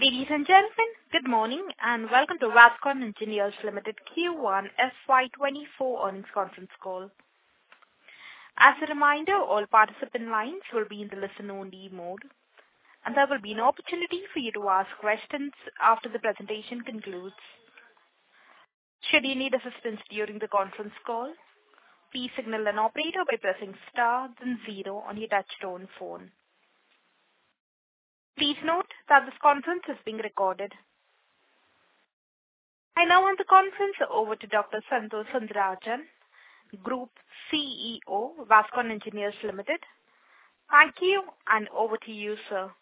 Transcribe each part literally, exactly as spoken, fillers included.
Ladies and gentlemen, good morning and welcome to Vascon Engineers Limited Q one F Y twenty-four earnings conference call. As a reminder, all participant lines will be in the listen-only mode, and there will be an opportunity for you to ask questions after the presentation concludes. Should you need assistance during the conference call, please signal an operator by pressing star then zero on your touchtone phone. Please note that this conference is being recorded. I now hand the conference over to Doctor Santosh Sundarajan, Group C E O, Vascon Engineers Limited. Thank you, and over to you, sir.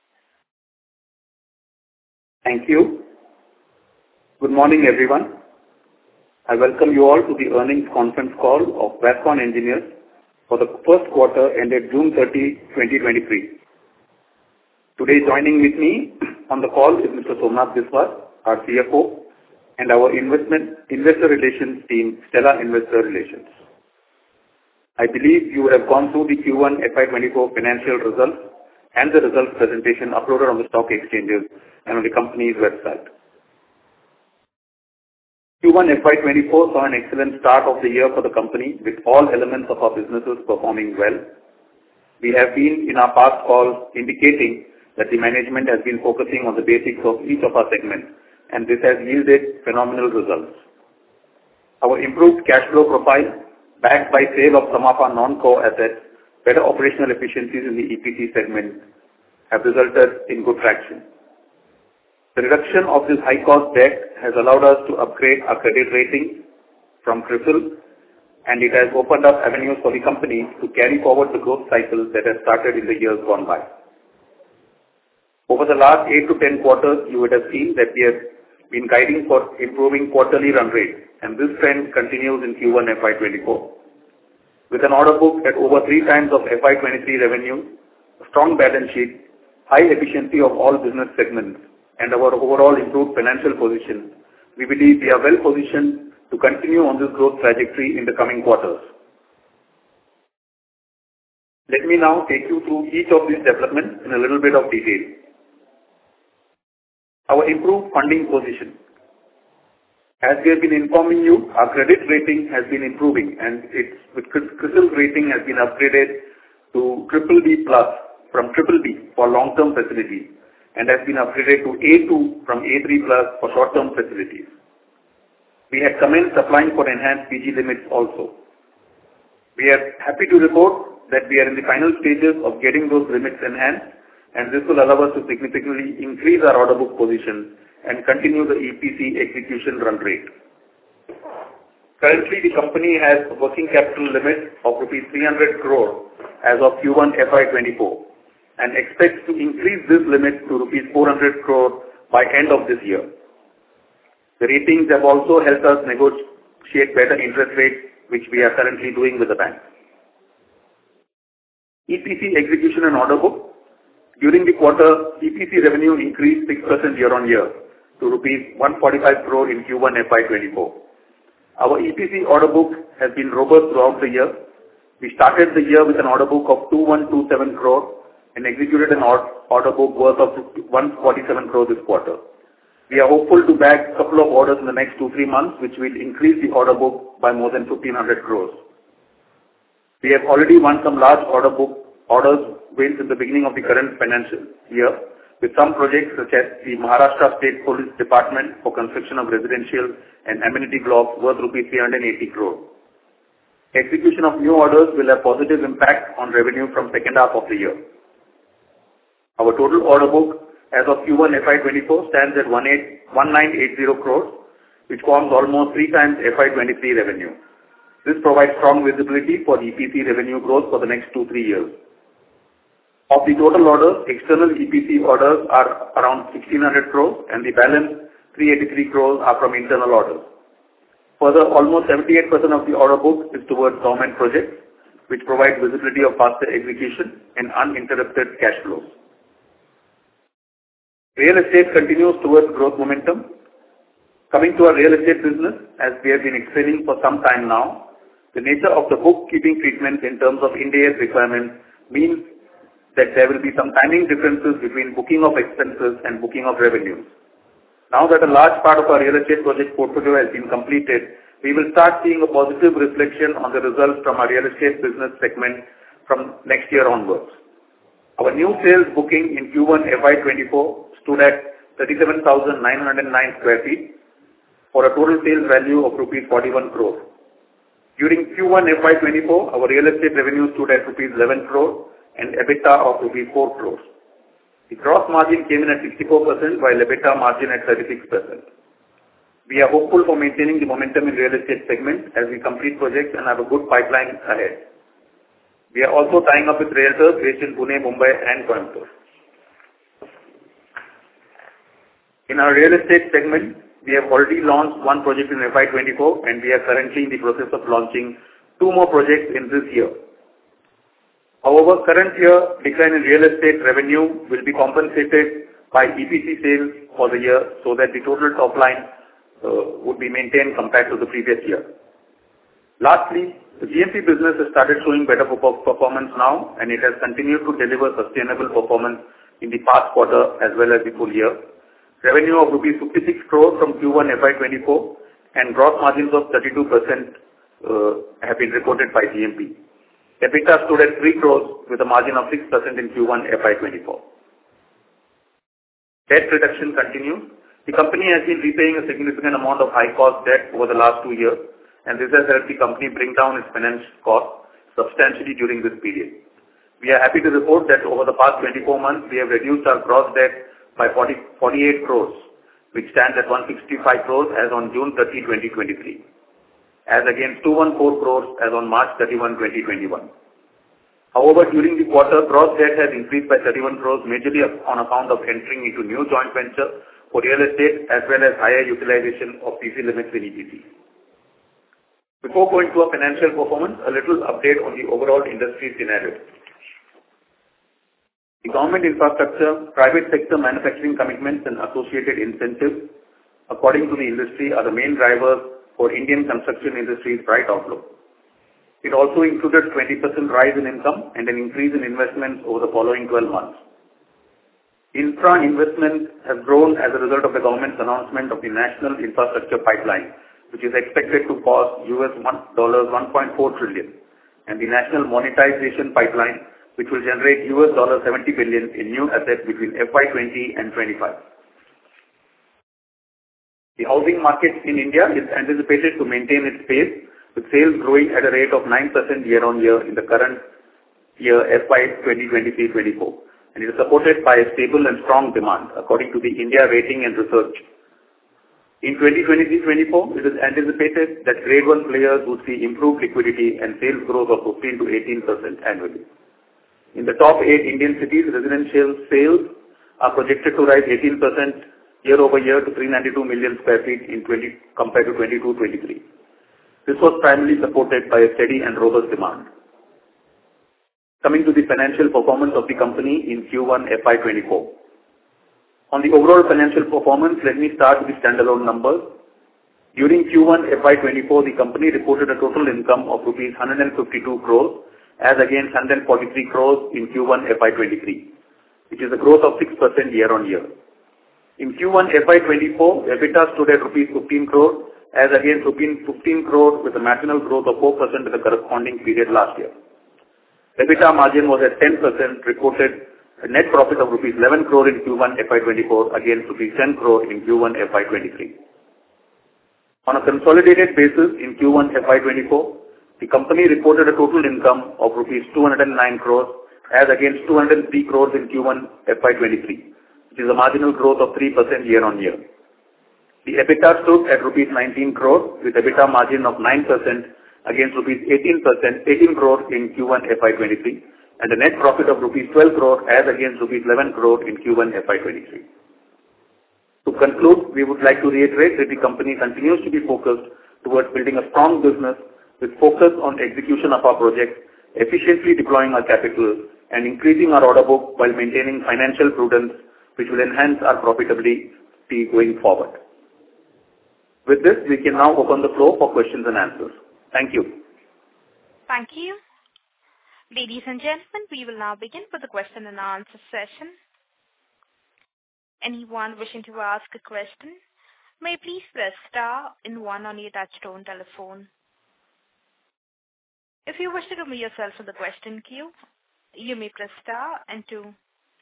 Thank you. Good morning, everyone. I welcome you all to the earnings conference call of Vascon Engineers for the first quarter ended June thirtieth, twenty twenty-three. Today joining with me on the call is Mister Somnath Biswas, our C F O, and our investment investor relations team, Stellar Investor Relations. I believe you would have gone through the Q one F Y twenty-four financial results and the results presentation uploaded on the stock exchanges and on the company's website. Q one F Y twenty-four saw an excellent start of the year for the company, with all elements of our businesses performing well. We have been in our past calls indicating that the management has been focusing on the basics of each of our segments, and this has yielded phenomenal results. Our improved cash flow profile, backed by sale of some of our non-core assets, better operational efficiencies in the E P C segment, have resulted in good traction. The reduction of this high-cost debt has allowed us to upgrade our credit rating from CRISIL, and it has opened up avenues for the company to carry forward the growth cycle that has started in the years gone by. Over the last eight to ten quarters, you would have seen that we have been guiding for improving quarterly run rate, and this trend continues in Q one F Y twenty-four. With an order book at over three times of F Y twenty-three revenue, a strong balance sheet, high efficiency of all business segments, and our overall improved financial position, we believe we are well positioned to continue on this growth trajectory in the coming quarters. Let me now take you through each of these developments in a little bit of detail. Our improved funding position. As we have been informing you, our credit rating has been improving, and its with CRISIL rating has been upgraded to triple B plus from triple B for long-term facilities, and has been upgraded to A two from A three plus for short-term facilities. We had commenced applying for enhanced P G limits also. We are happy to report that we are in the final stages of getting those limits enhanced, and this will allow us to significantly increase our order book position and continue the E P C execution run rate. Currently, the company has a working capital limit of rupees three hundred crore as of Q one F Y twenty-four and expects to increase this limit to rupees four hundred crore by end of this year. The ratings have also helped us negotiate better interest rates, which we are currently doing with the bank. E P C execution and order book. During the quarter, E P C revenue increased six percent year-on-year to rupees one hundred forty-five crore in Q one F Y twenty-four. Our E P C order book has been robust throughout the year. We started the year with an order book of two thousand one hundred twenty-seven crore and executed an order book worth of one hundred forty-seven crore this quarter. We are hopeful to bag a couple of orders in the next two to three months, which will increase the order book by more than fifteen hundred crores. We have already won some large order book orders wins in the beginning of the current financial year, with some projects such as the Maharashtra State Police Department for construction of residential and amenity blocks worth rupees three hundred eighty crore. Execution of new orders will have positive impact on revenue from second half of the year. Our total order book as of Q one F Y twenty-four stands at nineteen eighty crores, which forms almost three times F Y twenty-three revenue. This provides strong visibility for E P C revenue growth for the next two to three years. Of the total orders, external E P C orders are around sixteen hundred crores, and the balance three hundred eighty-three crores are from internal orders. Further, almost seventy-eight percent of the order book is towards government projects, which provide visibility of faster execution and uninterrupted cash flows. Real estate continues towards growth momentum. Coming to our real estate business, as we have been explaining for some time now, the nature of the bookkeeping treatment in terms of Ind AS requirements means that there will be some timing differences between booking of expenses and booking of revenues. Now that a large part of our real estate project portfolio has been completed, we will start seeing a positive reflection on the results from our real estate business segment from next year onwards. Our new sales booking in Q one F Y twenty-four stood at thirty-seven thousand nine hundred nine square feet for a total sales value of rupees forty-one crore. During Q one F Y twenty-four, our real estate revenue stood at rupees eleven crore and EBITDA of rupees four crores. The gross margin came in at sixty-four percent while EBITDA margin at thirty-six percent. We are hopeful for maintaining the momentum in real estate segment as we complete projects and have a good pipeline ahead. We are also tying up with realtors based in Pune, Mumbai and Coimbatore. In our real estate segment, we have already launched one project in F Y twenty-four and we are currently in the process of launching two more projects in this year. However, current year decline in real estate revenue will be compensated by E P C sales for the year so that the total top line uh, would be maintained compared to the previous year. Lastly, the G M P business has started showing better performance now and it has continued to deliver sustainable performance in the past quarter as well as the full year. Revenue of rupees fifty-six crores from Q one F Y twenty-four and gross margins of thirty-two percent uh, have been reported by G M P. EBITDA stood at three crores with a margin of six percent in Q one F Y twenty-four. Debt reduction continues. The company has been repaying a significant amount of high-cost debt over the last two years, and this has helped the company bring down its finance cost substantially during this period. We are happy to report that over the past twenty-four months, we have reduced our gross debt by forty, forty-eight crores, which stands at one hundred sixty-five crores as on June thirtieth, twenty twenty-three. As against two hundred fourteen crores as on March thirty-first, twenty twenty-one. However, during the quarter, gross debt has increased by thirty-one crores, majorly on account of entering into new joint venture for real estate as well as higher utilization of P C limits in E P C. Before going to our financial performance, a little update on the overall industry scenario. The government infrastructure, private sector manufacturing commitments and associated incentives, according to the industry, are the main drivers for Indian construction industry's bright outlook. It also included twenty percent rise in income and an increase in investments over the following twelve months. Infra investment has grown as a result of the government's announcement of the National Infrastructure Pipeline, which is expected to cost U S one point four trillion, and the National Monetization Pipeline, which will generate U S seventy billion in new assets between F Y twenty and twenty-five. The housing market in India is anticipated to maintain its pace, with sales growing at a rate of nine percent year-on-year in the current year F Y twenty twenty-three twenty-four, and it is supported by a stable and strong demand, according to the India Rating and Research. In twenty twenty-three twenty-four, it is anticipated that grade one players would see improved liquidity and sales growth of fifteen to eighteen percent annually. In the top eight Indian cities, residential sales are projected to rise eighteen percent year-over-year to three hundred ninety-two million square feet in twenty compared to twenty-two twenty-three. This was primarily supported by a steady and robust demand. Coming to the financial performance of the company in Q one F Y twenty-four. On the overall financial performance, let me start with the standalone numbers. During Q one F Y twenty-four, the company reported a total income of rupees one hundred fifty-two crores as against one hundred forty-three crores in Q one F Y twenty-three, which is a growth of six percent year-on-year. In Q one F Y twenty-four, EBITDA stood at rupees fifteen crores as against rupees fifteen crores with a marginal growth of four percent in the corresponding period last year. EBITDA margin was at ten percent, reported a net profit of rupees eleven crore in Q one F Y twenty-four against rupees ten crore in Q one F Y twenty-three. On a consolidated basis in Q one F Y twenty-four, the company reported a total income of rupees two hundred nine crores as against two hundred three crores in Q one F Y twenty-three, which is a marginal growth of three percent year-on-year. The EBITDA stood at rupees nineteen crores with EBITDA margin of nine percent against rupees eighteen percent, eighteen crores in Q one F Y twenty-three, and a net profit of rupees twelve crores as against rupees eleven crores in Q one F Y twenty-three. To conclude, we would like to reiterate that the company continues to be focused towards building a strong business with focus on execution of our projects, efficiently deploying our capital, and increasing our order book while maintaining financial prudence, which will enhance our profitability going forward. With this, we can now open the floor for questions and answers. Thank you. Thank you. Ladies and gentlemen, we will now begin with the question and answer session. Anyone wishing to ask a question may please press star and one on your touchtone telephone. If you wish to remove yourself from the question queue, you may press star and two.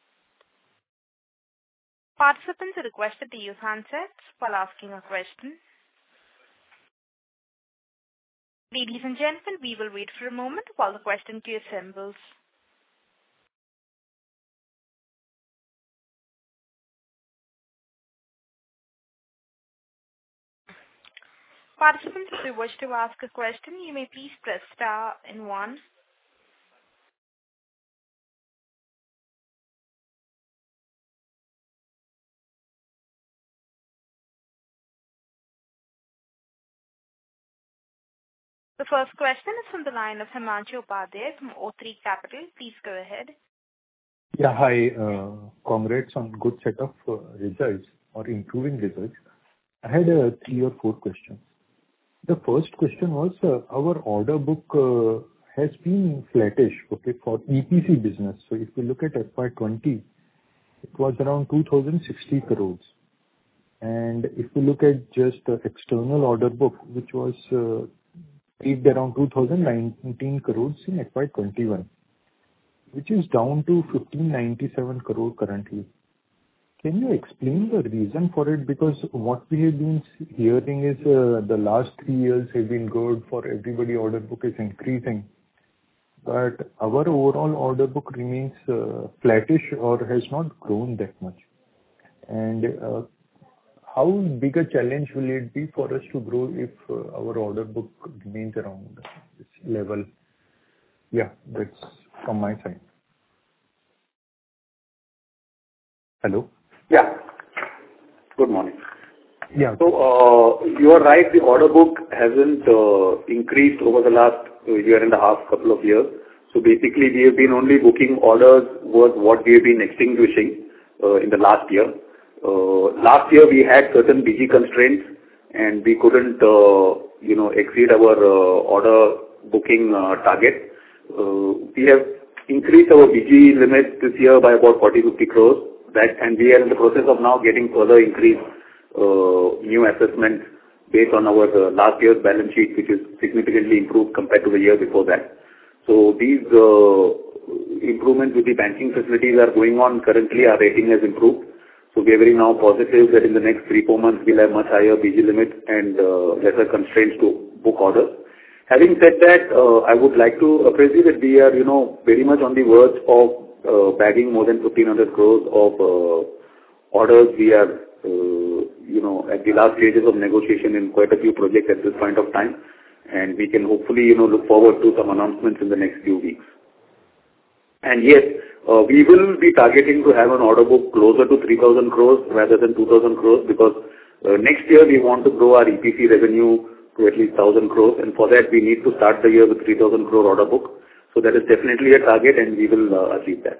Participants are requested to use handsets while asking a question. Ladies and gentlemen, we will wait for a moment while the question queue assembles. Participants, if you wish to ask a question, you may please press star and one. The first question is from the line of Himanshu Upadhyay from O three Capital. Please go ahead. Yeah, hi. Uh, congrats on good set of uh, results or improving results. I had uh, three or four questions. The first question was, uh, our order book uh, has been flattish, okay, for E P C business. So if we look at F Y twenty, it was around two thousand sixty crores. And if we look at just the external order book, which was uh, peaked around two thousand nineteen crores in F Y twenty-one, which is down to fifteen ninety-seven crore currently. Can you explain the reason for it? Because what we have been hearing is uh, the last three years have been good for everybody. Order book is increasing, but our overall order book remains uh, flattish or has not grown that much. And uh, how big a challenge will it be for us to grow if uh, our order book remains around this level? Yeah, that's from my side. Hello? Yeah. Good morning. Yeah. So, uh, you are right, the order book hasn't uh, increased over the last uh, year and a half, couple of years. So basically, we have been only booking orders worth what we have been extinguishing uh, in the last year. Uh, last year, we had certain B G constraints, and we couldn't, uh, you know, exceed our uh, order booking uh, target. Uh, we have increased our B G limit this year by about forty to fifty crores. That, and we are in the process of now getting further increased uh, new assessments based on our uh, last year's balance sheet, which is significantly improved compared to the year before that. So these uh, improvements with the banking facilities are going on. Currently, our rating has improved. So we are very now positive that in the next three, four months, we'll have much higher B G limits and uh, lesser constraints to book orders. Having said that, uh, I would like to appraise you that we are, you know, very much on the verge of Uh, bagging more than fifteen hundred crores of uh, orders. We are, uh, you know, at the last stages of negotiation in quite a few projects at this point of time, and we can hopefully, you know, look forward to some announcements in the next few weeks. And yes, uh, we will be targeting to have an order book closer to three thousand crores rather than two thousand crores, because uh, next year we want to grow our E P C revenue to at least one thousand crores, and for that we need to start the year with three thousand crore order book. So that is definitely a target, and we will uh, achieve that.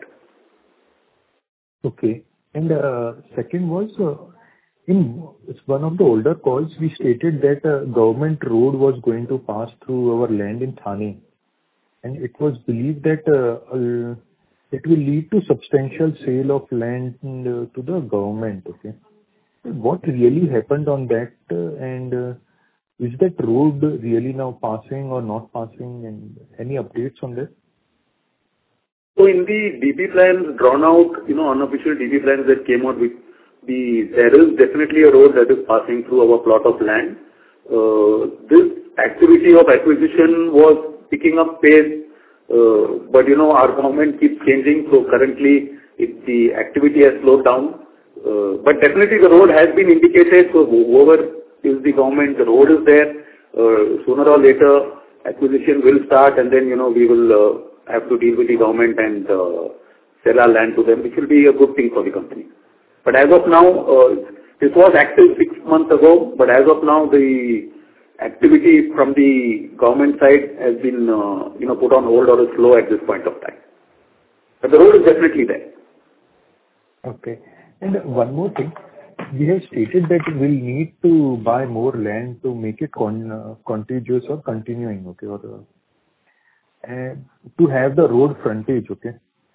Okay. And uh, second was, uh, in one of the older calls, we stated that a government road was going to pass through our land in Thane. And it was believed that uh, uh, it will lead to substantial sale of land uh, to the government. Okay. What really happened on that? Uh, and uh, is that road really now passing or not passing, and any updates on that? So in the D P plans drawn out, you know, unofficial D P plans that came out with the, there is definitely a road that is passing through our plot of land. Uh, this activity of acquisition was picking up pace, uh, but you know, our government keeps changing, so currently it, the activity has slowed down. Uh, but definitely the road has been indicated, so whoever is the government, the road is there. Uh, sooner or later, acquisition will start, and then, you know, we will uh, have to deal with the government and uh, sell our land to them, which will be a good thing for the company. But as of now, uh, this was active six months ago, but as of now, the activity from the government side has been, uh, you know, put on hold or is slow at this point of time. But the road is definitely there. Okay. And one more thing. We have stated that we'll need to buy more land to make it con, uh, contiguous or continuing, okay? Or, uh, and to have the road frontage, okay.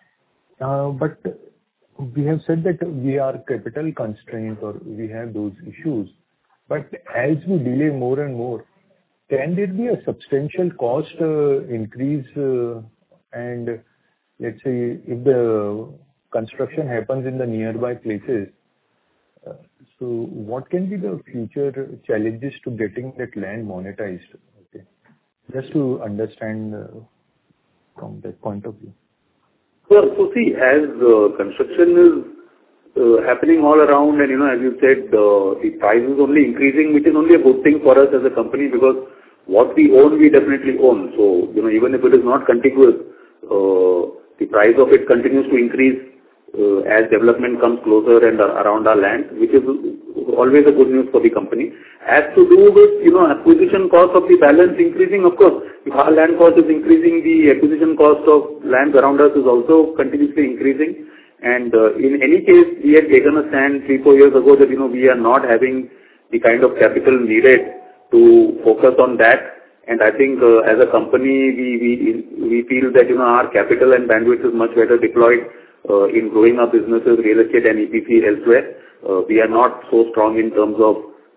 Uh, but we have said that we are capital constrained or we have those issues. But as we delay more and more, can there be a substantial cost uh, increase? Uh, and let's say if the construction happens in the nearby places, uh, so what can be the future challenges to getting that land monetized? Okay, just to understand uh, from that point of view. So, so see, as uh, construction is uh, happening all around, and you know, as you said, uh, the price is only increasing, which is only a good thing for us as a company, because what we own, we definitely own. So, you know, even if it is not contiguous, uh, the price of it continues to increase uh, as development comes closer and uh, around our land, which is always a good news for the company. As to do with, you know, acquisition cost of the balance increasing, of course, if our land cost is increasing, the acquisition cost of land around us is also continuously increasing. And uh, in any case, we had taken a stand three, four years ago that, you know, we are not having the kind of capital needed to focus on that. And I think uh, as a company, we, we we feel that, you know, our capital and bandwidth is much better deployed uh, in growing our businesses, real estate and E P C elsewhere. Uh, we are not so strong in terms of,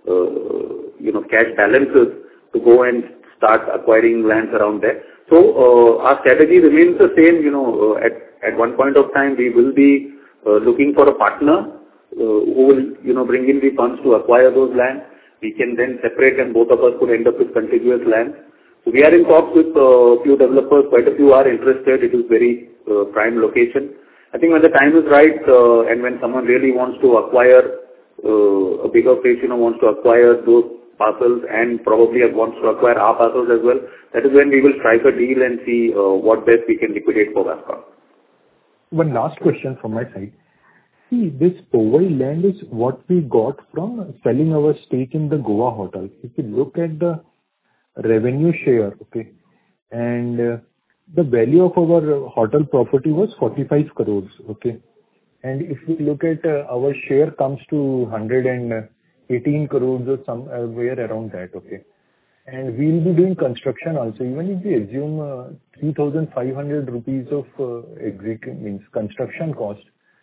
uh, you know, cash balances to go and start acquiring lands around there. So uh, our strategy remains the same. You know, uh, at, at one point of time, we will be uh, looking for a partner uh, who will, you know, bring in the funds to acquire those lands. We can then separate and both of us could end up with contiguous land. So we are in talks with a uh, few developers. Quite a few are interested. It is very uh, prime location. I think when the time is right uh, and when someone really wants to acquire uh, a bigger fish, you know, wants to acquire those parcels and probably wants to acquire our parcels as well, that is when we will strike a deal and see uh, what best we can liquidate for Vascon. One last question from my side. See, this Powai land is what we got from selling our stake in the Goa hotel. If you look at the revenue share, okay, and uh, the value of our hotel property was forty-five crores, okay. And if we look at uh, our share comes to one hundred eighteen crores or somewhere around that, okay. And we'll be doing construction also. Even if we assume uh, three thousand five hundred rupees of uh, execution means construction cost,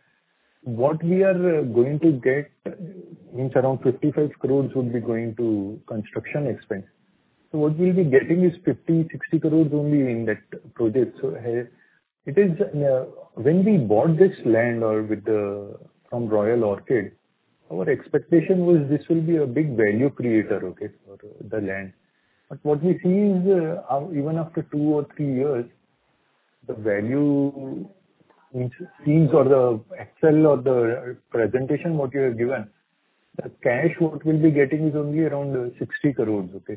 what we are uh, going to get means around fifty-five crores would be going to construction expense. So what we'll be getting is fifty, sixty crores only in that project. So uh, it is uh, when we bought this land or with the from Royal Orchid, our expectation was this will be a big value creator, okay, for the land. But what we see is uh, even after two or three years, the value means seems or the Excel or the presentation what you have given, the cash what we'll be getting is only around sixty crores, okay.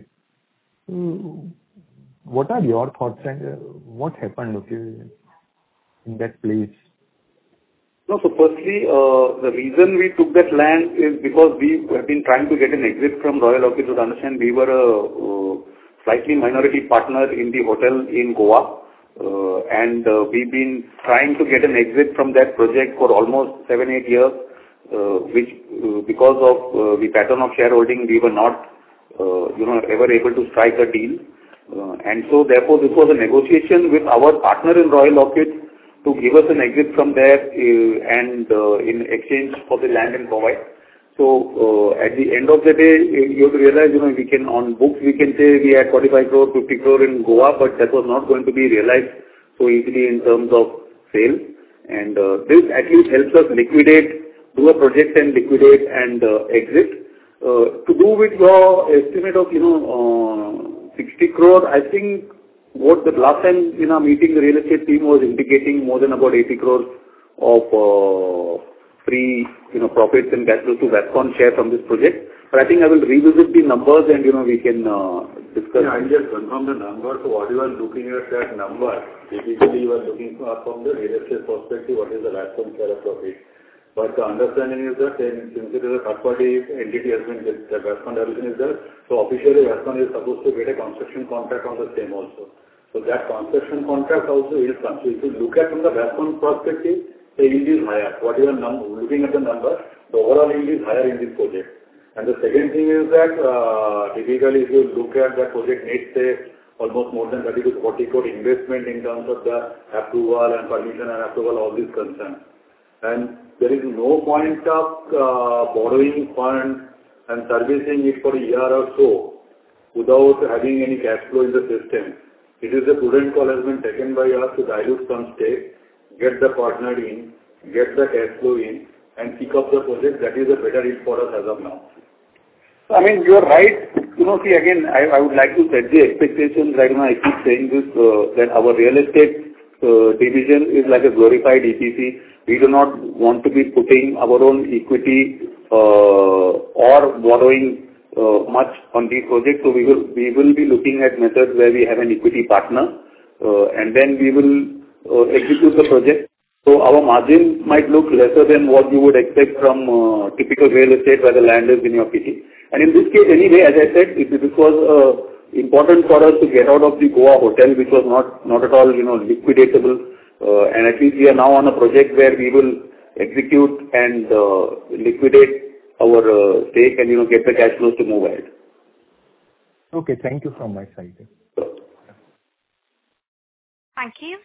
So what are your thoughts and uh, what happened, okay, in that place? No, so firstly, uh, the reason we took that land is because we have been trying to get an exit from Royal Orchid. To understand, we were a uh, slightly minority partner in the hotel in Goa, uh, and uh, we've been trying to get an exit from that project for almost seven, eight years, uh, which uh, because of uh, the pattern of shareholding, we were not, uh, you know, ever able to strike a deal. Uh, and so therefore, this was a negotiation with our partner in Royal Orchid to give us an exit from there uh, and uh, in exchange for the land in Powai. So uh, at the end of the day, you have to realize, you know, we can, on books, we can say we had forty-five crore, fifty crore in Goa, but that was not going to be realized so easily in terms of sales. And uh, this at least helps us liquidate, do a project and liquidate and uh, exit. Uh, to do with your estimate of, you know, uh, sixty crore, I think what the last time in our meeting, the real estate team was indicating more than about eighty crores of uh, free, you know, profits and cash flows to Vascon share from this project. But I think I will revisit the numbers and, you know, we can uh, discuss. Yeah, I'll just confirm the number. So what you are looking at that number, typically you are looking for from the real estate perspective, what is the Vascon share of profit. But the understanding is that since it is a third party entity has been, the Vascon division is there, so officially Vascon is supposed to get a construction contract on the same also. So that construction contract also will come. So if you look at from the Vascon perspective, the yield is higher. What you are num looking at the number, the overall yield is higher in this project. And the second thing is that uh, typically if you look at that project needs say almost more than thirty to forty crore investment in terms of the approval and permission and approval, all these concerns. And there is no point of uh, borrowing funds and servicing it for a year or so without having any cash flow in the system. It is a prudent call has been taken by us to dilute some stake, get the partner in, get the cash flow in, and pick up the project. That is a better deal for us as of now. I mean, you are right. You know, see, again, I, I would like to set the expectations. Right now, I keep saying this, uh, that our real estate uh, division is like a glorified E P C. We do not want to be putting our own equity uh, or borrowing uh, much on these projects. So we will we will be looking at methods where we have an equity partner, uh, and then we will uh, execute the project. So our margin might look lesser than what you would expect from uh, typical real estate where the land is in your kitty. And in this case, anyway, as I said, it, this was uh, important for us to get out of the Goa hotel, which was not not at all, you know, liquidatable. Uh, and at least we are now on a project where we will execute and uh, liquidate our uh, stake and, you know, get the cash flows to move ahead. Okay, thank you from my side. Thank you.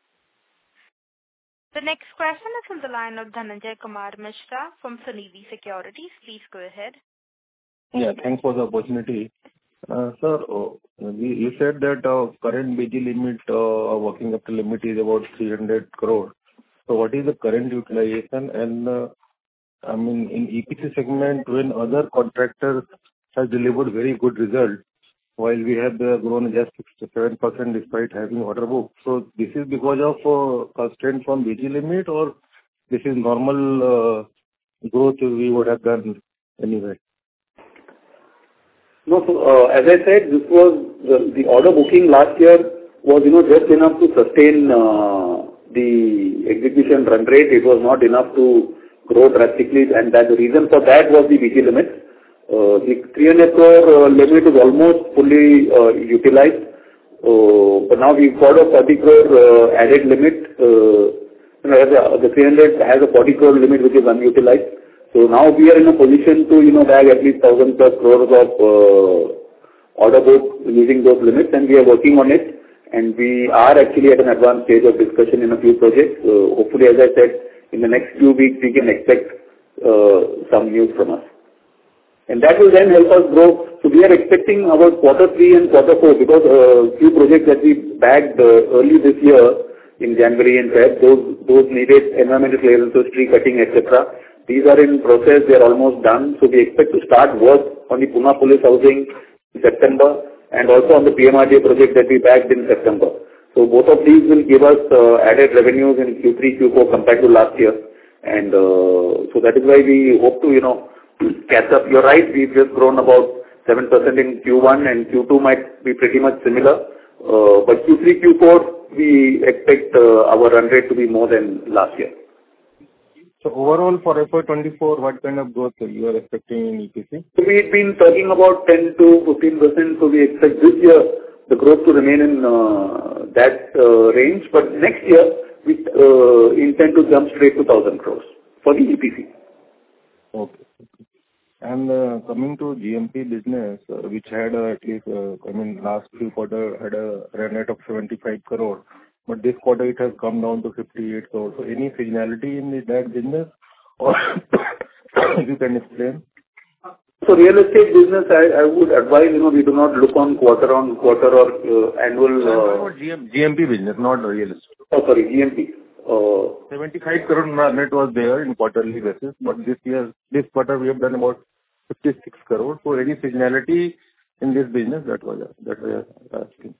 The next question is on the line of Dhananjay Kumar Mishra from Sunidhi Securities. Please go ahead. Yeah, thanks for the opportunity. Uh, sir, uh, we, you said that uh, current B G limit, uh, working capital limit is about three hundred crore. So what is the current utilization? And uh, I mean, in E P C segment, when other contractors have delivered very good results, while we have uh, grown just six to seven percent despite having order book. So this is because of uh, constraint from B G limit, or this is normal uh, growth we would have done anyway? No, so uh, as I said, this was the, the order booking last year was, you know, just enough to sustain uh, the execution run rate. It was not enough to grow drastically, and that the reason for that was the B G limit. Uh, the three hundred crore uh, limit is almost fully uh, utilized, uh, but now we've got a forty crore uh, added limit. Uh, you know, a, the three hundred has a forty crore limit which is unutilized. So now we are in a position to, you know, bag at least one thousand plus crores of uh, order book using those limits, and we are working on it. And we are actually at an advanced stage of discussion in a few projects. Uh, hopefully, as I said, in the next few weeks, we can expect uh, some news from us. And that will then help us grow. So we are expecting our quarter three and quarter four, because a uh, few projects that we bagged uh, early this year in January and Feb, those, those needed environmental clearances, tree cutting, et cetera. These are in process. They are almost done. So we expect to start work on the Pune Police housing in September, and also on the P M R D A project that we bagged in September. So both of these will give us uh, added revenues in Q three, Q four compared to last year. And uh, so that is why we hope to, you know, catch up. You're right, we've just grown about seven percent in Q one, and Q two might be pretty much similar. Uh, but Q three, Q four, we expect uh, our run rate to be more than last year. So overall for F Y twenty-four, what kind of growth you are expecting in E P C? So we've been talking about ten to fifteen percent, so we expect this year the growth to remain in uh, that uh, range. But next year, we uh, intend to jump straight to one thousand crores for the E P C. Okay. And uh, coming to G M P business, uh, which had uh, at least, uh, I mean, last few quarter had a run rate of seventy-five crore, but this quarter it has come down to fifty-eight crore. So any seasonality in that business, or if you can explain? So real estate business, I, I would advise, you know, we do not look on quarter on quarter or uh, annual. Uh, G M P business, not real estate. Oh, sorry, G M P. Uh, seventy-five crore net was there in quarterly basis, but this year, this quarter we have done about fifty-six crore. So any seasonality in this business, that was that we are asking.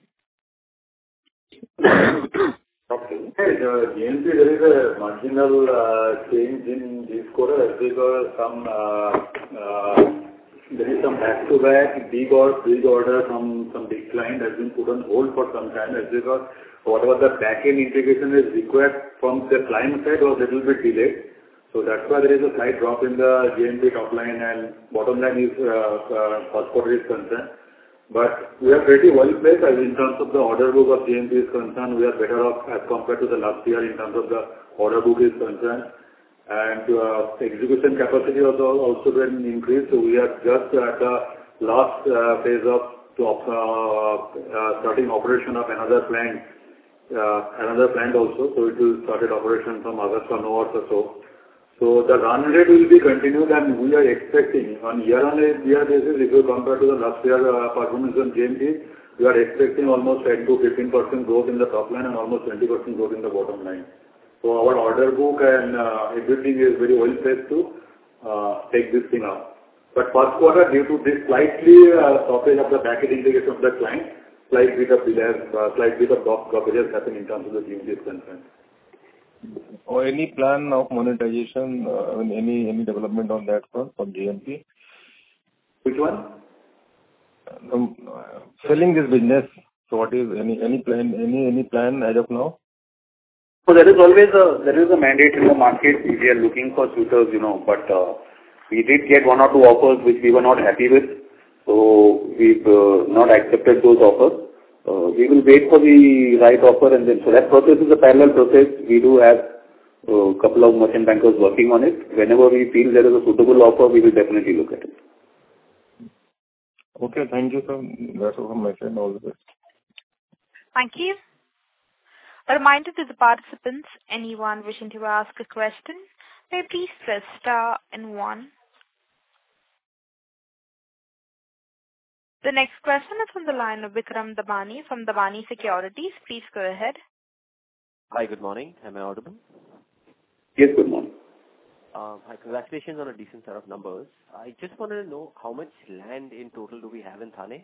Okay. The G M P, there is a marginal uh, change in this quarter because some uh, uh, there is some back-to-back big or big order from some big client has been put on hold for some time, as because whatever the back-end integration is required from the client side was a little bit delayed. So that's why there is a slight drop in the G M P top line, and bottom line is uh, uh, first quarter is concerned. But we are pretty well placed as in terms of the order book of G M P is concerned. We are better off as compared to the last year in terms of the order book is concerned. And uh, execution capacity has also been increased. So we are just at the last uh, phase of to uh, uh, starting operation of another plant, uh, another plant also. So it will started operation from August onwards or so. So the run rate will be continued, and we are expecting on year-on-year basis, if you compare to the last year uh, performance on J M P, we are expecting almost ten to fifteen percent growth in the top line and almost twenty percent growth in the bottom line. So our order book and uh, everything is very well placed to uh, take this thing up. But first quarter, due to this slightly uh, stoppage of the back-end integration of the client, slight bit of delay, uh, slight bit of blockages happen in terms of the G M P is concerned. Or any plan of monetization, uh, I mean, any any development on that front from G M P? Which one? Um, uh, selling this business. So what is any any plan any any plan as of now? So there is always a there is a mandate in the market. We are looking for suitors, you know, but uh, we did get one or two offers which we were not happy with. So we've uh, not accepted those offers. Uh, we will wait for the right offer, and then so that process is a parallel process. We do have a uh, couple of merchant bankers working on it. Whenever we feel there is a suitable offer, we will definitely look at it. Okay, thank you, sir. That's all from my side. All the best. Thank you. A reminder to the participants, anyone wishing to ask a question, may please press star and one. The next question is from the line of Vikram Dabani from Dabani Securities. Please go ahead. Hi, good morning. Am I audible? Yes, good morning. Uh, hi, congratulations on a decent set of numbers. I just wanted to know how much land in total do we have in Thane?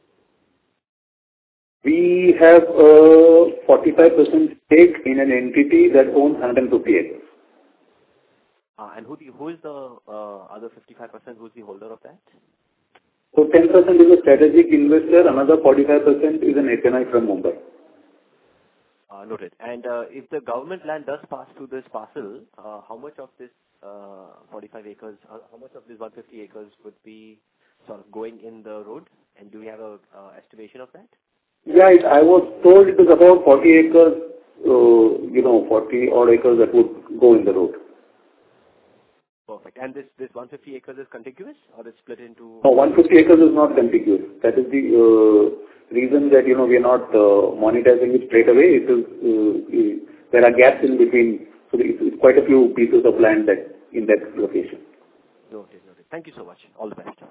We have a forty-five percent stake in an entity that owns one hundred fifty acres. Uh, and who, the, who is the uh, other fifty-five percent? Who is the holder of that? So ten percent is a strategic investor, another forty-five percent is an H N I from Mumbai. Uh, noted. And uh, if the government land does pass through this parcel, uh, how much of this uh, forty-five acres, uh, how much of this one hundred fifty acres would be sort of going in the road? And do we have a uh, estimation of that? Yeah, it, I was told it is about forty acres, uh, you know, forty odd acres that would go in the road. Perfect. And this, this one hundred fifty acres is contiguous or it's split into? No, one hundred fifty acres is not contiguous. That is the uh, reason that, you know, we are not uh, monetizing it straight away. It is, uh, there are gaps in between. So it's, it's quite a few pieces of land that in that location. Noted, noted. Thank you so much. All the best.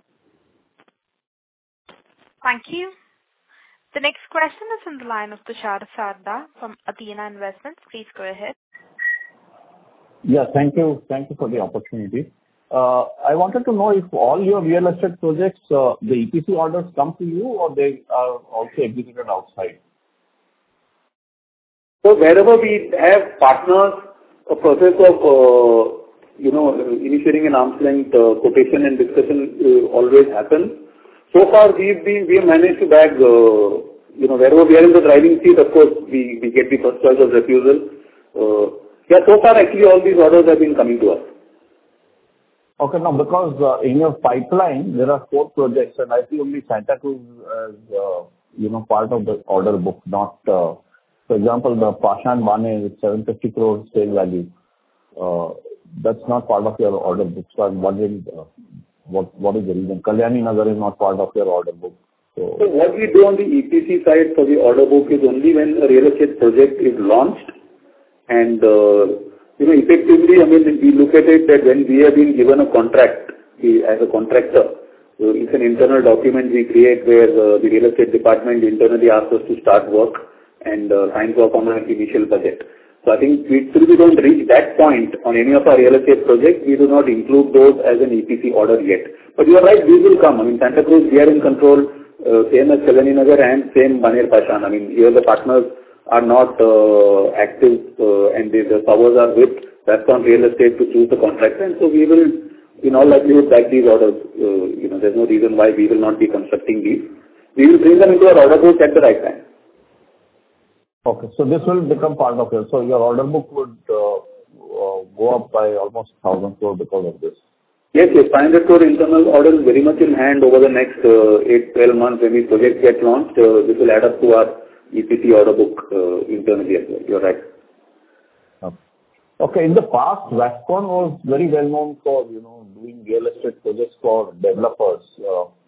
Thank you. The next question is from the line of Tushar Sarda from Athena Investments. Please go ahead. Yeah, thank you. Thank you for the opportunity. Uh, I wanted to know if all your real estate projects, uh, the E P C orders come to you or they are also executed outside? So wherever we have partners, a process of, uh, you know, initiating an arm's length uh, quotation and discussion uh, always happens. So far, we've been, we have managed to bag, uh, you know, wherever we are in the driving seat, of course, we, we get the first choice of refusal. Uh, yeah, so far, actually, all these orders have been coming to us. Okay, now, because uh, in your pipeline, there are four projects, and I see only Santa Cruz as, uh, you know, part of the order book, not, uh, for example, the Pashan Bane with seven hundred fifty crore sale value. Uh, that's not part of your order book. So I'm wondering, uh, What what is the reason? Kalyani Nagar is not part of your order book. So, so what we do on the E P C side for the order book is only when a real estate project is launched, and uh, you know, effectively, I mean, we look at it that when we have been given a contract we, as a contractor, so it's an internal document we create where uh, the real estate department internally asks us to start work and uh, signs off on an initial budget. So I think we still we don't reach that point on any of our real estate projects. We do not include those as an E P C order yet. But you are right, these will come. I mean, Santa Cruz, we are in control, uh, same as Kalyani Nagar and same Baner Pashan. I mean, here the partners are not uh, active uh, and the, the powers are with Ratcon Real Estate to choose the contractor. And so we will, in all likelihood, back these orders. Uh, you know, there's no reason why we will not be constructing these. We will bring them into our order book at the right time. okay, so this will become part of it. So your order book would uh, uh, go up by almost one thousand crore because of this. Yes, yes, five hundred crore internal order is very much in hand over the next uh, eight to twelve months when these projects get launched. Uh, this will add up to our E P C order book uh, internally as well. You're right. Okay. okay, in the past, Ratcon was very well known for, you know, doing real estate projects for developers. Uh,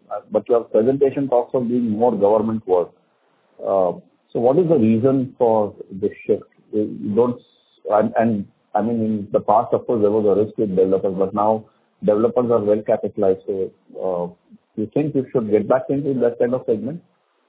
uh, but your presentation talks of being more government work. Uh, So what is the reason for this shift? You you don't... And, and I mean, in the past, of course, there was a risk with developers, but now developers are well capitalized. So, uh, you think you should get back into that kind of segment?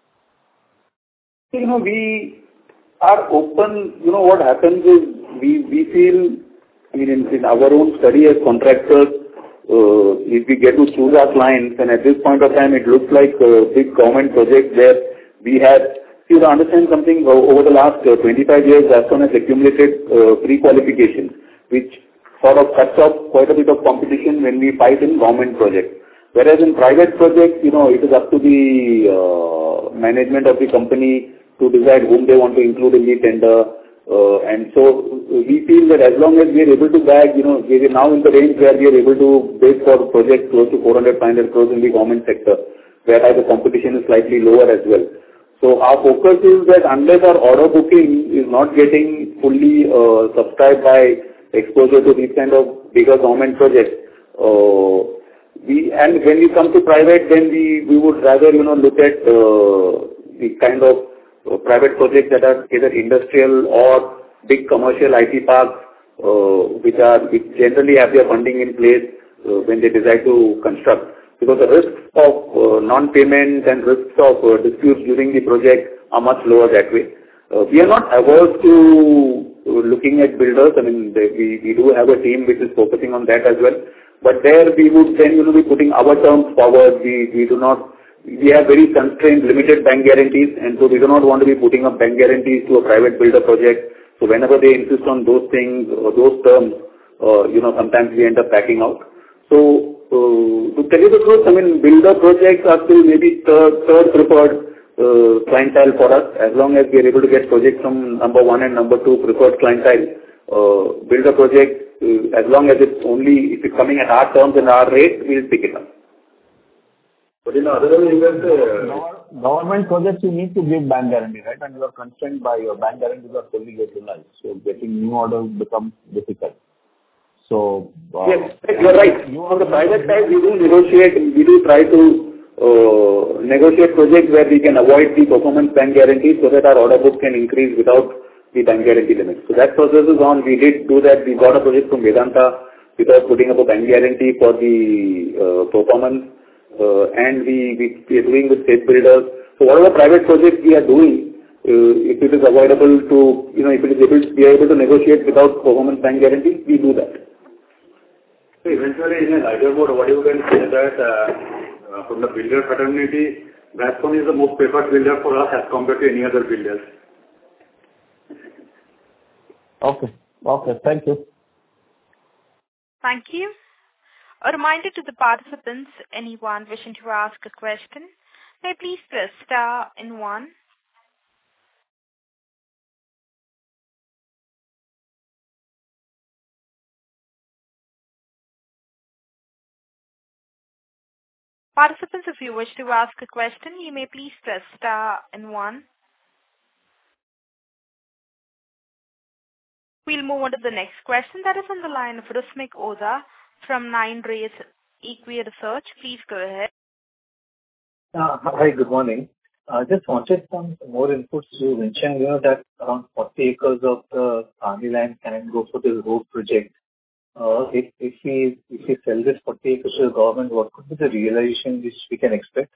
You know, we are open. You know, what happens is we, we feel, I mean, in, in our own study as contractors, uh, if we get to choose our clients, and at this point of time, it looks like a big government project where we had, you know, understand something, uh, over the last uh, twenty-five years, Afcon has accumulated uh, pre-qualifications, which sort of cuts off quite a bit of competition when we fight in government projects. Whereas in private projects, you know, it is up to the uh, management of the company to decide whom they want to include in the tender. Uh, and so we feel that as long as we are able to bag, you know, we are now in the range where we are able to bid for projects close to four hundred, five hundred crores in the government sector, whereas the competition is slightly lower as well. So our focus is that unless our order booking is not getting fully uh, subscribed by exposure to these kind of bigger government projects, uh, we and when we come to private, then we we would rather, you know, look at uh, the kind of uh, private projects that are either industrial or big commercial I T parks, uh, which are which generally have their funding in place uh, when they decide to construct. Because the risks of uh, non-payment and risks of uh, disputes during the project are much lower that way. Uh, we are not averse to uh, looking at builders. I mean, they, we, we do have a team which is focusing on that as well. But there we would then, you know, be putting our terms forward. We, we do not, we have very constrained, limited bank guarantees, and so we do not want to be putting up bank guarantees to a private builder project. So whenever they insist on those things, or those terms, uh, you know, sometimes we end up backing out. So, Uh, to tell you the truth, I mean, builder projects are still maybe third, third preferred uh, clientele for us. As long as we are able to get projects from number one and number two preferred clientele, uh, builder projects, uh, as long as it's only, if it's coming at our terms and our rate, we'll pick it up. But in other way, you can say, uh, government projects, you need to give bank guarantee, right? And you are constrained by your bank guarantees are fully utilized. So getting new orders becomes difficult. So, uh, yes, you're right. On the private side, we do negotiate, we do try to uh, negotiate projects where we can avoid the performance bank guarantees so that our order book can increase without the bank guarantee limits. So that process is on. We did do that. We got a project from Vedanta without putting up a bank guarantee for the uh, performance, uh, and we, we, we are doing with state builders. So whatever private projects we are doing, uh, if it is avoidable to, you know, if it is able, we are able to negotiate without performance bank guarantee, we do that. So eventually, in a lighter mode, what you can say that uh, uh, from the builder fraternity, Vascon is the most preferred builder for us as compared to any other builders. okay, okay, thank you. Thank you. A reminder to the participants, anyone wishing to ask a question, may please press star and one. Participants, if you wish to ask a question, you may please press star and one. We'll move on to the next question. That is on the line of Rusmik Oza from Nine Rays Equi Research. Please go ahead. Uh, Hi, good morning. I just wanted some more inputs. You mentioned, you know, that around forty acres of the army land can go for the road project. Uh, If if we if we sell this forty acres to the government, what could be the realization which we can expect?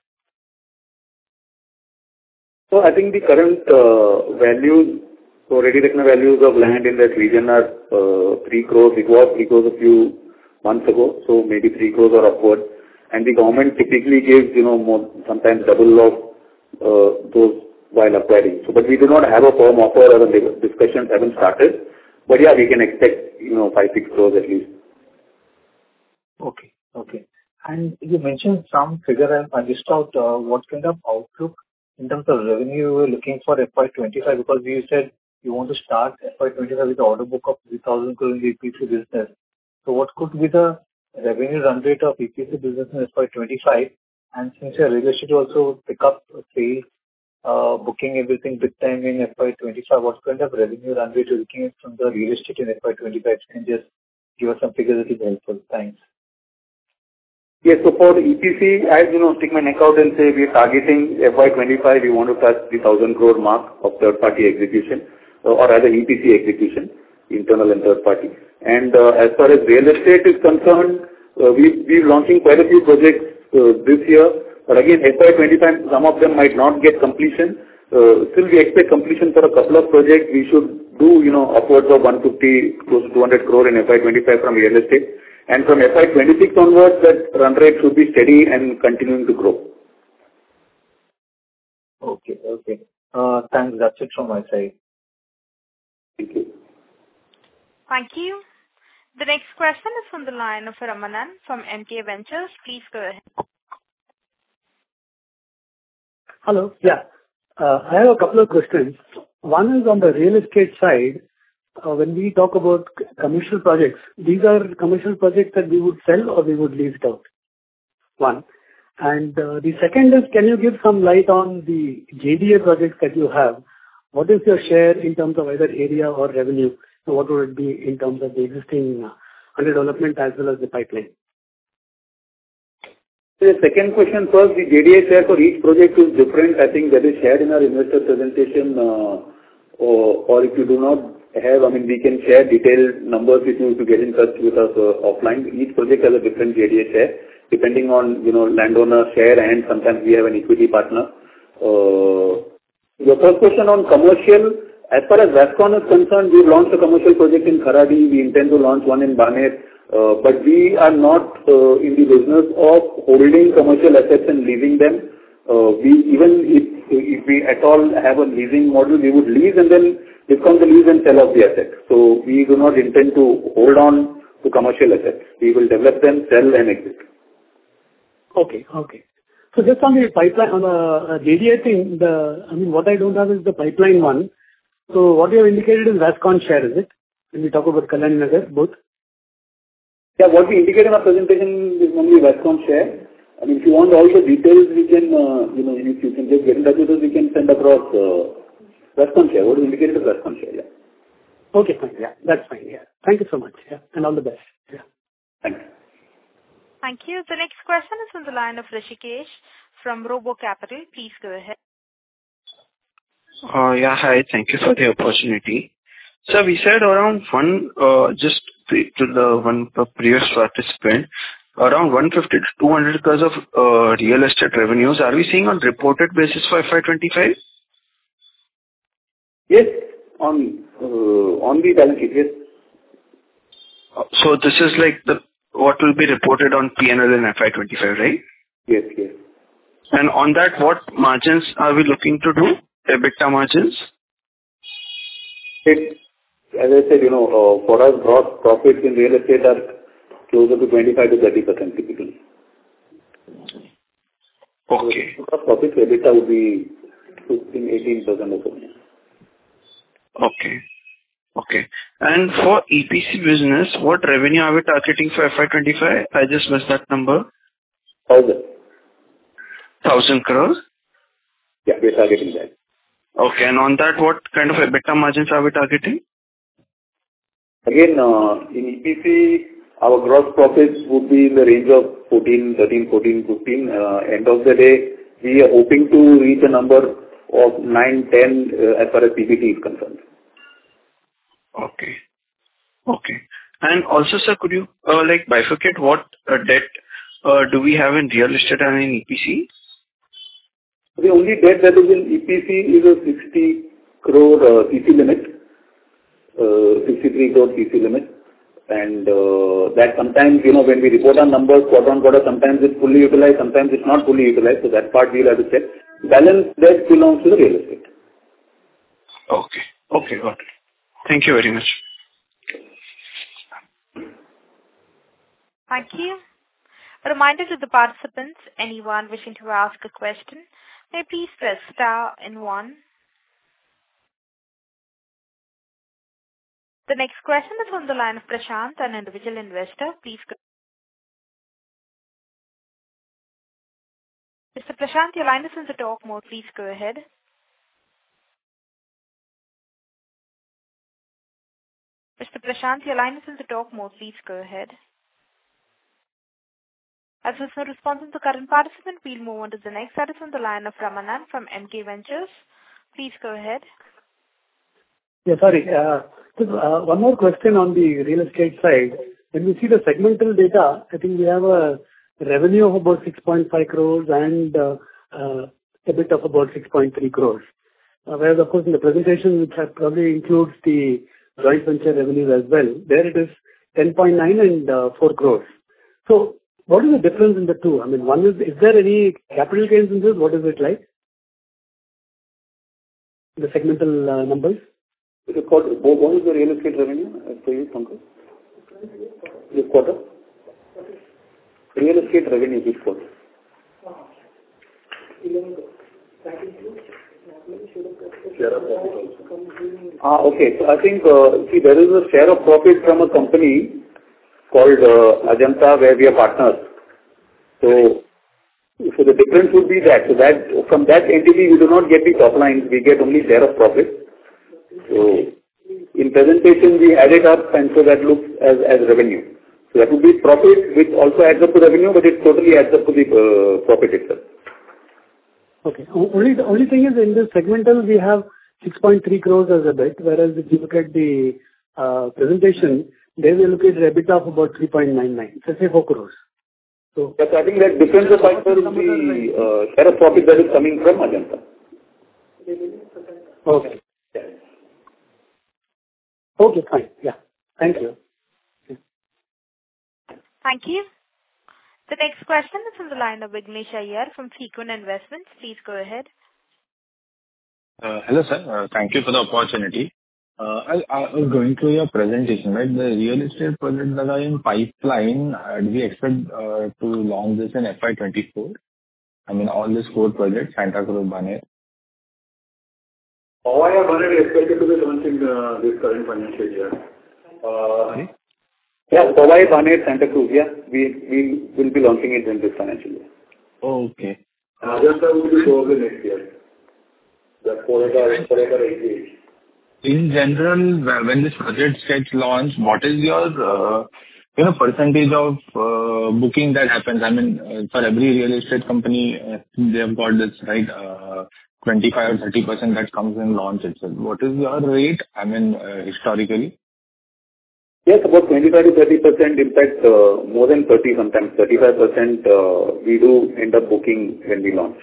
So I think the current uh, values, so ready reckoner values of land in that region are uh, three crores. It was three crores a few months ago, so maybe three crores or upwards. And the government typically gives, you know, more, sometimes double of uh, those while acquiring. So, but we do not have a firm offer, or the discussions haven't started. But yeah, we can expect, you know, five, six crores at least. Okay. Okay. And you mentioned some figure I missed out. uh, What kind of outlook in terms of revenue you were looking for F Y twenty-five? Because you said you want to start F Y twenty-five with an order book of three thousand crore in the E P C business. So what could be the revenue run rate of E P C business in F Y twenty-five? And since your real estate also pick up sales, uh, booking everything big time in F Y twenty-five, what kind of revenue run rate you're looking at from the real estate in F Y twenty-five? Can you just give us some figures that is helpful? Thanks. Yes. So for the E P C, I, you know, stick my neck out and say we are targeting F Y twenty-five, we want to touch the one thousand crore mark of third-party execution, uh, or rather E P C execution, internal and third party. And uh, as far as real estate is concerned, uh, we, we're launching quite a few projects uh, this year. But again, F Y twenty-five, some of them might not get completion. Uh, still we expect completion for a couple of projects. We should do, you know, upwards of one fifty, close to two hundred crore in F Y twenty-five from real estate. And from F Y twenty-six onwards, that run rate should be steady and continuing to grow. Okay. Okay. Uh, Thanks. That's it from my side. Thank you. Thank you. The next question is from the line of Ramanan from M K Ventures. Please go ahead. Hello. Yeah. Uh, I have a couple of questions. One is on the real estate side. Uh, When we talk about c- commercial projects, these are commercial projects that we would sell or we would lease it out. One. And uh, the second is, can you give some light on the J D A projects that you have? What is your share in terms of either area or revenue? So what would it be in terms of the existing uh, under development as well as the pipeline? The second question first, the J D A share for each project is different. I think that is shared in our investor presentation, uh, or, or if you do not have, I mean, we can share detailed numbers with you to get in touch with us uh, offline. Each project has a different J D A share, depending on, you know, landowner share, and sometimes we have an equity partner. Uh, your first question on commercial, as far as Vascon is concerned, we launched a commercial project in Kharadi. We intend to launch one in Baner. Uh, but we are not uh, in the business of holding commercial assets and leasing them. Uh, we even if, if we at all have a leasing model, we would lease and then discount the lease and sell off the asset. So we do not intend to hold on to commercial assets. We will develop them, sell and exit. Okay. Okay. So just on the pipeline, on the uh, J D A thing, the, I mean, what I don't have is the pipeline one. So what you have indicated is Vascon share, is it? When we talk about Kalyani Nagar, both? Yeah, what we indicate in our presentation is only Vascon share. I mean, if you want all the details, we can, uh, you know, if you can just get in touch with us, we can send across uh, Vascon share. What is indicated is Vascon share, yeah. Okay, fine. Yeah, that's fine. Yeah. Thank you so much. Yeah, and all the best. Yeah. Thanks. Thank you. The next question is on the line of Rishikesh from Robo Capital. Please go ahead. Uh, yeah, hi. Thank you for the opportunity. So we said around one, uh, just pre- to the one uh, previous participant, around one fifty to two hundred crores of uh, real estate revenues. Are we seeing on reported basis for F Y twenty-five? Yes, on uh, on the balance sheet, yes. Uh, So this is like the what will be reported on P and L in F Y twenty-five, right? Yes, yes. And on that, what margins are we looking to do? EBITDA margins? It, as I said, you know, uh, for us, gross profits in real estate are closer to twenty-five to thirty percent typically. Okay. So gross profits, EBITDA would be fifteen, eighteen percent or so. Okay. Okay. And for E P C business, what revenue are we targeting for F Y twenty-five? I just missed that number. Thousand. Thousand crores? Yeah, we're targeting that. Okay. And on that, what kind of EBITDA margins are we targeting? Again, uh, in E P C, our gross profits would be in the range of fourteen, thirteen, fourteen, fifteen. Uh, end of the day, we are hoping to reach a number of nine, ten uh, as far as P B T is concerned. Okay. Okay. And also, sir, could you uh, like bifurcate what uh, debt uh, do we have in real estate and in E P C? The only debt that is in E P C is a sixty crore uh, C C limit, uh, sixty-three crore C C limit. And uh, that sometimes, you know, when we report on numbers quarter on quarter, sometimes it's fully utilized, sometimes it's not fully utilized. So that part we'll have to check. Balance debt belongs to the real estate. Okay. Okay, got it. Thank you very much. Thank you. A reminder to the participants, anyone wishing to ask a question, may please press star and one. The next question is on the line of Prashant, an individual investor. Please go. Mister Prashant, your line is in the talk mode. Please go ahead. Mister Prashant, your line is in the talk mode. Please go ahead. As there's no response from the current participant, we'll move on to the next. That is on the line of Ramanan from M K Ventures. Please go ahead. Yeah, sorry. Uh, just, uh, one more question on the real estate side. When we see the segmental data, I think we have a revenue of about six point five crores and uh, uh, EBIT of about six point three crores. Uh, whereas, of course, in the presentation, which have probably includes the joint venture revenues as well, there it is ten point nine and uh, four crores. So, what is the difference in the two? I mean, one is, is there any capital gains in this? What is it like? The segmental uh, numbers? What is the real estate revenue for you, Pankaj? This quarter? Real estate revenue this quarter. Ah, okay. So I think, uh, see, there is a share of profit from a company called uh, Ajanta, where we are partners. So, so the difference would be that. So that from that entity, we do not get the top line. We get only share of profit. So in presentation, we add it up, and so that looks as, as revenue. So that would be profit, which also adds up to revenue, but it totally adds up to the uh, profit itself. Okay. Only the only thing is in this segmental, we have six point three crores as a bit, whereas if you look at the uh, presentation, there we look at EBITDA of about three point nine nine. So say four crores. So yes, I think that difference of factor is the uh, share of profit that is coming from Ajanta. Okay. Okay, fine. Yeah. Thank you. Thank you. The next question is from the line of Vignesh Iyer from Sequent Investments. Please go ahead. Uh, hello, sir. Uh, thank you for the opportunity. Uh, I, I was going through your presentation, right? The real estate projects that are in pipeline, uh, do we expect uh, to launch this in F Y twenty-four? I mean, all these four projects, Santa Cruz, Baner. Powai Baner is expected to be launched in uh, this current financial year. Uh, Sorry? Yeah, Powai, Baner, Santa Cruz, yeah. We, we will be launching it in this financial year. Okay. Ajanta will be probably next year. That forever, forever eighty-eight. In general, when this project gets launched, what is your, uh, you know, percentage of uh, booking that happens? I mean, uh, for every real estate company, uh, they have got this, right, uh, twenty-five or thirty percent that comes in launch itself. What is your rate, I mean, uh, historically? Yes, about twenty-five to thirty percent, in fact, uh, more than thirty sometimes, thirty-five percent uh, we do end up booking when we launch.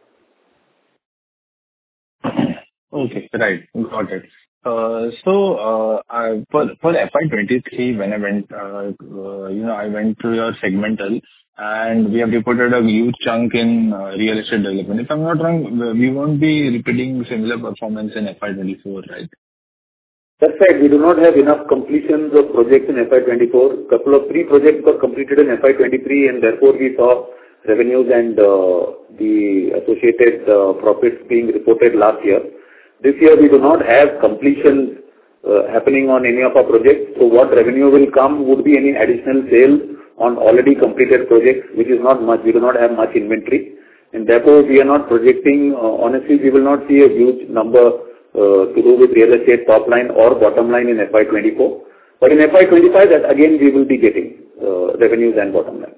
Okay, right. Got it. Uh, So, uh, I- for for F Y twenty-three, when I went, uh, uh, you know, I went through your segmental, and we have reported a huge chunk in uh, real estate development. If I'm not wrong, we won't be repeating similar performance in F Y twenty-four, right? That's right. We do not have enough completions of projects in F Y twenty-four. Couple of three projects got completed in F Y twenty-three, and therefore we saw revenues and uh, the associated uh, profits being reported last year. This year, we do not have completions uh, happening on any of our projects. So what revenue will come would be any additional sales on already completed projects, which is not much. We do not have much inventory. And therefore, we are not projecting, uh, honestly, we will not see a huge number uh, to do with real estate top line or bottom line in F Y twenty-four. But in F Y twenty-five, that again, we will be getting uh, revenues and bottom lines.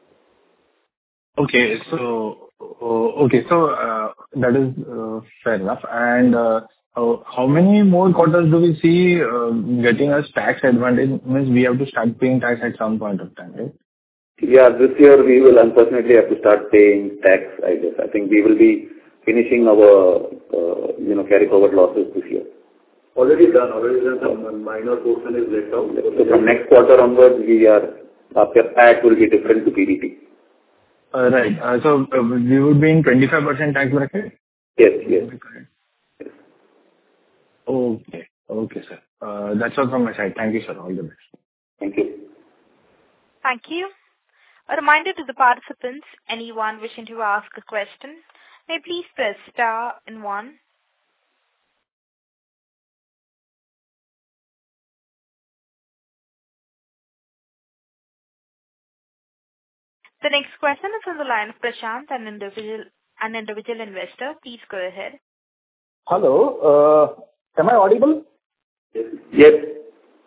Okay. So, uh, okay, so, uh, that is uh, fair enough. And uh, how how many more quarters do we see uh, getting us tax advantage? Means we have to start paying tax at some point of time, right? Yeah, this year we will unfortunately have to start paying tax, I guess. I think we will be finishing our, uh, you know, carry forward losses this year. Already done. Already done. Some minor portion is left out. So from next quarter onwards, we are, our tax will be different to P B T. Uh, Right. Uh, So, uh, we would be in twenty-five percent tax bracket? Yes, yes. Yes. Okay. Okay, sir. Uh, That's all from my side. Thank you, sir. All the best. Thank you. Thank you. A reminder to the participants, anyone wishing to ask a question, may please press star and one. The next question is on the line of Prashant, an individual, an individual investor. Please go ahead. Hello. Uh, am I audible? Yes.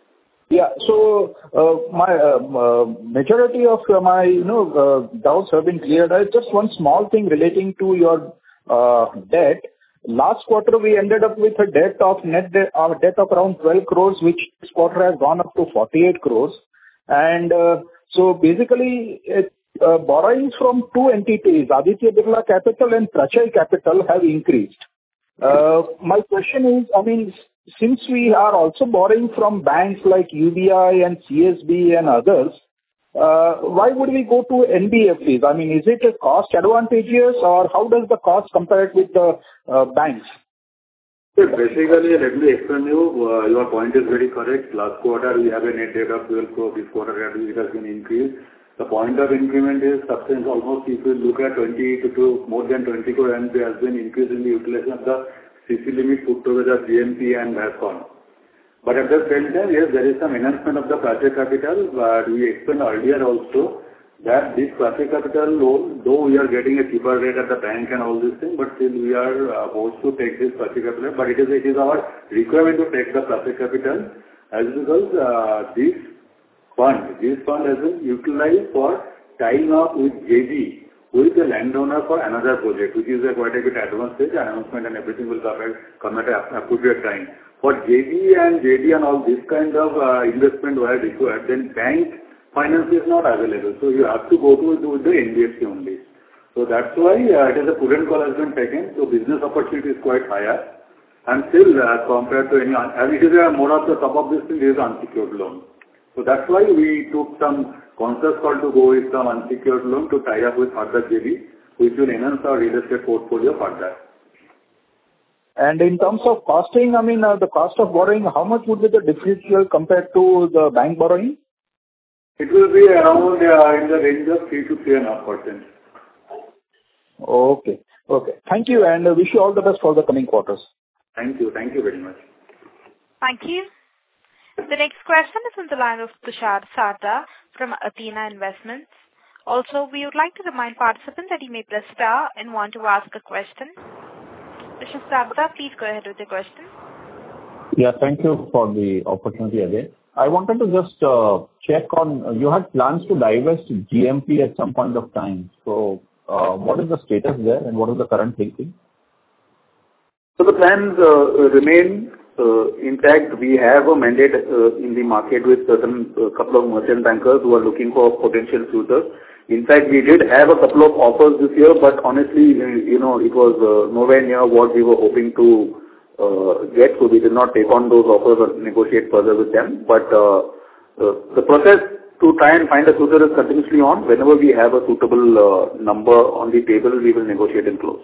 Yeah. So, uh, my uh, uh, majority of uh, my, you know, uh, doubts have been cleared. I just one small thing relating to your uh, debt. Last quarter, we ended up with a debt of net debt, uh, debt of around twelve crores, which this quarter has gone up to forty-eight crores. And uh, so basically, it, uh, borrowings from two entities, Aditya Birla Capital and Prachai Capital, have increased. Uh, my question is, I mean, since we are also borrowing from banks like U B I and C S B and others, uh, why would we go to N B F Cs? I mean, is it a cost advantageous, or how does the cost compare with the uh, banks? So basically, let me explain you. Uh, your point is very correct. Last quarter, we have a net debt of twelve crore. This quarter, it has been increased. The point of increment is substantial. Almost, if you look at twenty to, to more than twenty crore, and there has been increase in the utilization of the C C limit put together G M P and Vascon. But at the same time, yes, there is some enhancement of the Prachai Capital, but we explained earlier also that this Prachai Capital loan, though we are getting a cheaper rate at the bank and all these things, but still we are uh, forced to take this Prachai Capital. But it is it is our requirement to take the Prachai Capital, as because uh, this fund, this fund has been utilized for tying up with J V, who is the landowner for another project, which is a quite a bit advanced stage. Announcement and everything will come at, come at an appropriate time. For J V and J D and all this kind of uh, investment were required, then bank finance is not available. So you have to go to, to the N B F C only. So that's why uh, it is a prudent call has been taken. So business opportunity is quite higher. And still uh, compared to any, and it is a more of the top of this thing, it is unsecured loan. So that's why we took some conscious call to go with some unsecured loan to tie up with further J V, which will enhance our real estate portfolio further. And in terms of costing, I mean, uh, the cost of borrowing, how much would be the differential compared to the bank borrowing? It will be around uh, in the range of three to three and a half percent. Okay. Okay. Thank you, and uh, wish you all the best for the coming quarters. Thank you. Thank you very much. Thank you. The next question is on the line of Tushar Sarda from Athena Investments. Also, we would like to remind participants that you may press star and want to ask a question. Mister Sarda, please go ahead with the question. Yeah, thank you for the opportunity again. I wanted to just uh, check on, uh, you had plans to divest G M P at some point of time. So, uh, what is the status there and what is the current thinking? So the plans uh, remain uh, intact. We have a mandate uh, in the market with certain uh, couple of merchant bankers who are looking for potential suitors. In fact, we did have a couple of offers this year, but honestly, you know, it was uh, nowhere near what we were hoping to uh, get, so we did not take on those offers or negotiate further with them. But uh, uh, the process to try and find a suitor is continuously on. Whenever we have a suitable uh, number on the table, we will negotiate and close.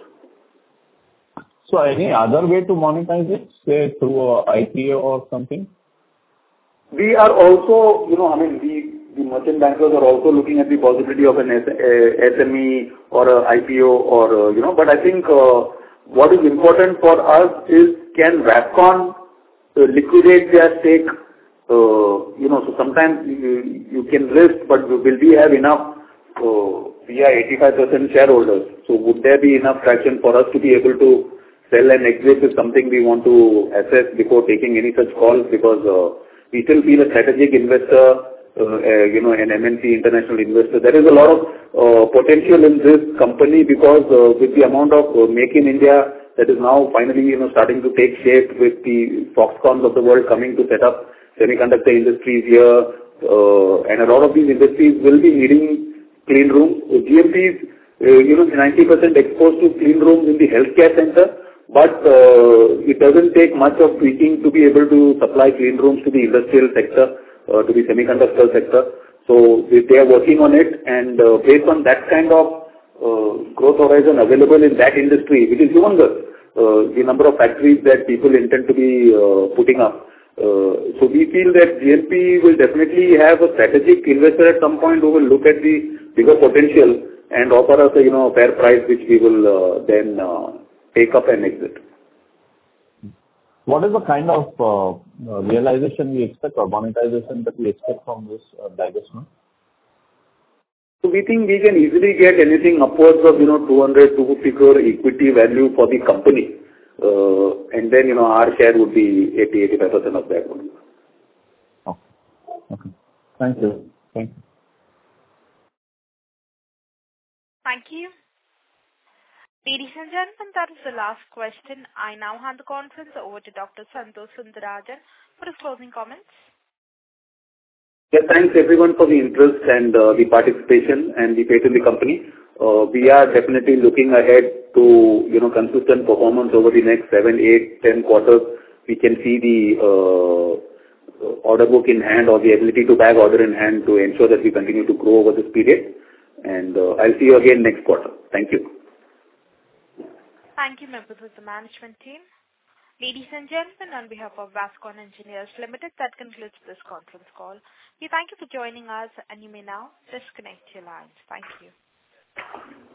So any other way to monetize it, say through a I P O or something? We are also, you know, I mean, we the merchant bankers are also looking at the possibility of an S M E or a I P O or, uh, you know, but I think uh, what is important for us is can Vascon uh, liquidate their stake, uh, you know, so sometimes you, you can risk, but will we have enough, uh, we are eighty-five percent shareholders, so would there be enough traction for us to be able to sell and exit is something we want to assess before taking any such calls, because uh, we still feel a strategic investor, Uh, uh, you know, an M N C international investor. There is a lot of uh, potential in this company because uh, with the amount of uh, Make in India that is now finally, you know, starting to take shape with the Foxcons of the world coming to set up semiconductor industries here, uh, and a lot of these industries will be needing clean rooms. So G M P is, uh, you know, ninety percent exposed to clean rooms in the healthcare center, but uh, it doesn't take much of tweaking to be able to supply clean rooms to the industrial sector. Uh, to the semiconductor sector. So they are working on it, and uh, based on that kind of uh, growth horizon available in that industry, which is humongous, uh, the number of factories that people intend to be uh, putting up. Uh, so we feel that G M P will definitely have a strategic investor at some point who will look at the bigger potential and offer us a, you know, fair price, which we will uh, then uh, take up and exit. What is the kind of uh, uh, realization we expect or monetization that we expect from this uh, divestment? So we think we can easily get anything upwards of, you know, two hundred, two hundred fifty crore equity value for the company. Uh, and then, you know, our share would be eighty, eighty-five percent of that one. Okay. Okay. Thank you. Thank you. Thank you. Ladies and gentlemen, that is the last question. I now hand the conference over to Doctor Santosh Sundararajan for his closing comments. Yeah, thanks everyone for the interest and uh, the participation and the faith in the company. Uh, we are definitely looking ahead to, you know, consistent performance over the next seven, eight, ten quarters. We can see the uh, order book in hand or the ability to bag order in hand to ensure that we continue to grow over this period. And uh, I'll see you again next quarter. Thank you. Thank you, members of the management team. Ladies and gentlemen, on behalf of Vascon Engineers Limited, that concludes this conference call. We thank you for joining us, and you may now disconnect your lines. Thank you.